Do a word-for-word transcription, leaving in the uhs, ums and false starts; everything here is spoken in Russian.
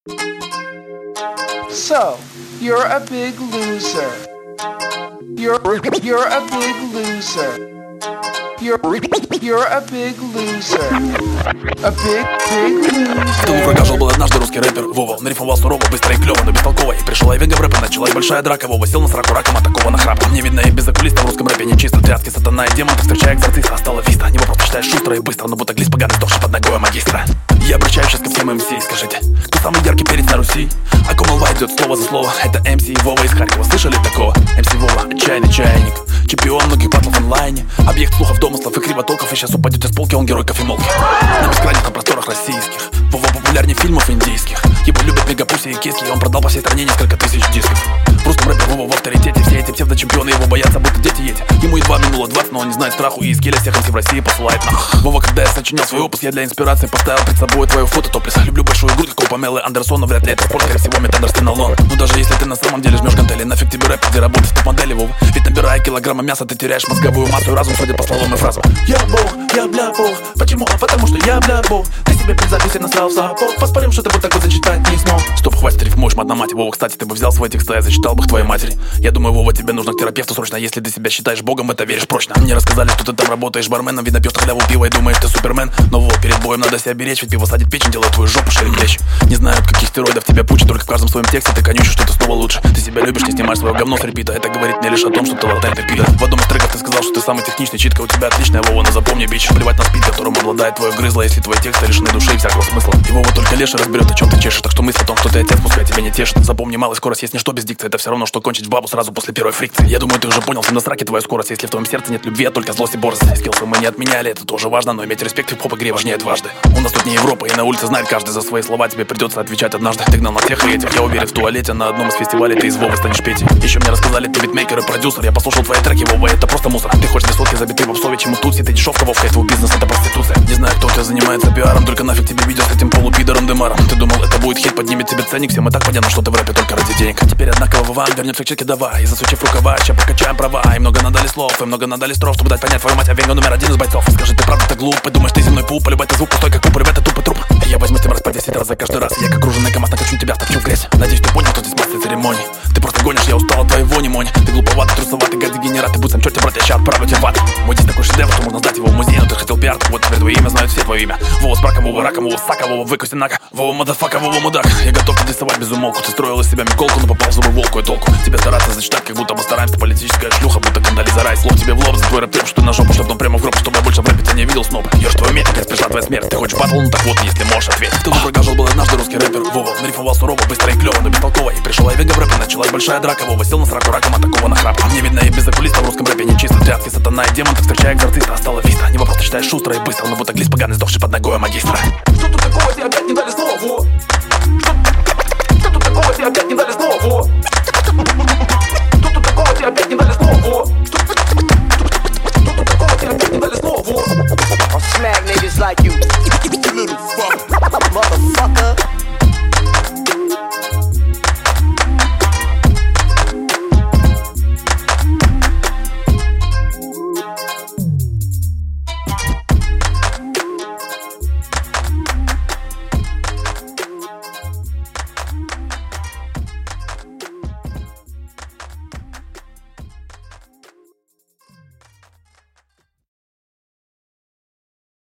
So, you're a big loser. You're you're a big loser. You're you're a big loser. A big, big loser. Тылу врага жил был однажды русский рэпер Вова. Он рифмовал сурово, быстро и клёво, но бестолково. И пришел Айвенга в рэп, и началась большая драка. Вова сел на сраку раком, атакована храпом. Не видно и без окулиста в русском рэпе не чисто. Тряски, сатана и демон, встречая экзорциста. Стало виста, не вопрос, считаешь шустро и быстро. Но будто глист поганый, сдохший под ногой магистра. Я обращаюсь сейчас ко всем эм си. Скажите, кто самый яркий перец на Руси? О ком молва идет слово за слово? Это эм си Вова из Харькова, слышали такого? эм си Вова, отчаянный чайник, чемпион многих батлов онлайне. Объект слухов, домыслов и кривотолков. И сейчас упадете с полки, он герой кофемолки. На бескрайних на просторах российских. Вова популярнее фильмов индийских. Его любят мегапуси и киски. Он продал по всей стране несколько тысяч дисков. В русском рэпе Вова в авторитете. Все эти псевдочемпионы его боятся, будто дети эти. Ему едва минуло двадцать, но он не знает страху. И из геля всех эм си в России посылает нах. Вова, когда я сочинял свой опус, я для инспирации поставил перед собой твое фото топлес. Люблю большую грудь, как у Памелы Андерсон, но вряд ли это спорт, скорее всего метандерстенолон. Но даже если ты на самом деле жмешь гантели, нафиг тебе рэп, где работать в топ-модели, Вова. Ведь набирая килограмма мяса, ты теряешь мозговую массу и разум, судя по словам и фразам. Я бог, я бля бог. Почему? А потому что я бля бог. Ты себе при записи насрал в сапог. Поспорим, что ты вот так вот зачитать не смог. Стоп, хватит рифмуешь, мать на мать. Вова, кстати, ты бы взял свой текст, а я зачитал бы к твоей матери. Я думаю, Вова, тебе нужно к терапевту срочно. Если ты себя считаешь богом, это веришь прочно. Мне рассказали, что ты там работаешь барменом. Видно, пьешь халяву пива и думаешь, ты супермен. Но, Вова, перед боем надо себя беречь. Ведь пиво садит печень, делает твою жопу шире плеч. Не знаю, от каких стероидов тебя пучат. Только в каждом своем тексте ты конючишь, что ты снова лучше. Ты себя любишь, не снимаешь свое говно с репита. Это говорит мне лишь о том, что ты латентный пидор. В одном из треков ты сказал, что ты самый техничный. Читка у тебя отличная, Вова, но запомни, бич. Плевать на спид, которым обладает твое грызло. Если твои тексты лишены души и всякого смысла. И Вова только леший разберет, о чем ты чешешь. Так что мысль о том, что ты отец, пускай тебя не тешит. Запомни, малая скорость есть ничто без дикции. Это все равно, что кончить в бабу сразу после первой фрикции. Я думаю, ты уже понял, на сраке твоя скорость. Если в твоем сердце нет любви, а только злость и борзость. Скиллсы мы не отменяли, это тоже важно. Но иметь респект в хип-хоп игре важнее дважды. У нас тут не Европа, и на улице знает каждый за свои слова. Тебе придется отвечать однажды. Ты гнал на тех и этих, я уверен, в туалете. На одном из фестивалей ты из Вовы станешь Петей. Еще мне рассказали, ты битмейкер и продюсер. Я послушал твои треки, Вова, это просто мусор. Ты хочешь две сотки забитый в обсове, чему тут ты дешевка, Вовка, твой бизнес, это проституция. Не знаю, кто у тебя занимается пиаром, только нафиг тебе видео с этим полупидором Демаром. Ты думал, это будет хит, поднимет тебе ценник. Всем и так понятно, что ты в рэпе только ради денег. Теперь однако Вова вернется к чеке давай. И засучив рукава, ща прокачаем права. И много надали слов, и много надали стров, чтобы дать понять твою мать, Айвенга номер один из бойцов. Скажи, ты правда так глупый, думаешь, ты земной пуп, полюбай ты звук пустой, как купор, это тупый труп. Я возьму тебя раз по десять раз за каждый раз. Я как груженный КамАЗ накачу тебя, втопчу в грязь. Надеюсь, ты понял, что здесь мастер церемоний. Ты просто гонишь, я устал от твоей вони, монь. Ты глуповатый, трусоватый, гад дегенерат. Ты будь сам черт, брат, я ща отправлю тебя в ад. Мой здесь такой шедевр, что можно сдать его в музей. Но ты хотел пиар, так вот теперь твое имя знают все твое имя. Вова с браком, Вова раком, Вова сака, Вова выкуси нака. Вова мадафака, Вова мудак. Я готов тебя рисовать без умолку. Ты строил из себя Миколку, но попал в зубы волку и толку. Тебе стараться зачитать, как будто мы стараемся. Политическая шлюха, будто Кондолиза Райс. Слов тебе в лоб за твой рэп, что ты на жопу, чтоб он прямо в гроб. Чтобы я больше в рэпе тебя не видел снова. Ешь твою медь, как пришла твоя смерть. Ты хочешь батл, ну так вот, если можешь ответить. Ты врага жил был однажды русский рэпер Вова. Он рифмовал сурово, быстро и клёво, но бестолково. И пришел Айвенга в рэп, и началась большая драка. Вова сел на сраку раком, атакована храпом. Не видно и без окулиста в русском рэпе не чисто. Тряски, сатана и демон, встречая экзорциста. Стало виста, не вопрос, ты считаешь шустро и быстро. Но будто глист поганый, сдохший под ногой магистра. Что тут такого, тебе опять не дали слова? Что, что тут такого, тебе опять не дали